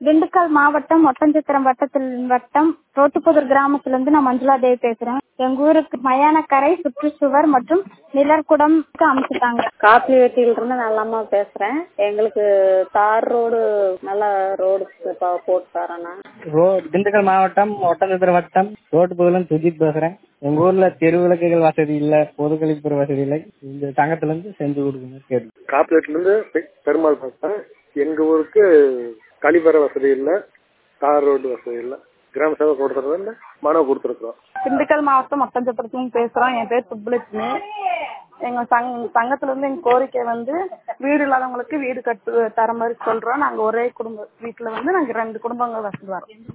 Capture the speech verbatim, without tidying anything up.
திண்டுக்கல் மாவட்டம் ஒட்டன்சத்திரம் வட்டத்தில் வட்டம் ரோட்டுப்புதூர் கிராமத்துல இருந்து நான் மஞ்சுளா தேவி பேசுறேன். எங்க ஊருக்கு மயானக்கரை சுற்றுச்சுவர் மற்றும் நிழற்குடம் அமைச்சிட்டாங்க. காப்பி வெட்டியில இருந்து நல்லம்மா பேசுறேன். எங்களுக்கு தார் ரோடு நல்ல ரோடு போட்டு தரேண்ணா. திண்டுக்கல் மாவட்டம் ஒட்டன்சத்திரம் வட்டம் ரோட்டுப்புதூர்ல சுஜித் பேசுறேன். எங்க ஊர்ல தெரு விளக்குகள் வசதி இல்ல, பொது கழிப்பறை வசதி இல்லை. இந்த சங்கத்துல இருந்து செஞ்சு கொடுக்கணும் கேட்டு. காப்பி வெட்டில இருந்து பெருமாள் பேசுறேன். எங்க ஊருக்கு கழிப்பறை வசதி இல்ல, தார் ரோடு வசதி இல்ல. கிராம சேவை கொடுத்துறது மனு கொடுத்துருக்கோம். திண்டுக்கல் மாவட்டம் ஒட்டன்சத்திரத்துல பேசுறோம். என் பேர் சுப்புலட்சுமி. எங்க சங்கத்துல இருந்து எங்க கோரிக்கை வந்து வீடு இல்லாதவங்களுக்கு வீடு கட்டு தர மாதிரி சொல்றோம். நாங்க ஒரே குடும்ப வீட்டுல வந்து நாங்க ரெண்டு குடும்பங்கள் வசதி வரோம்.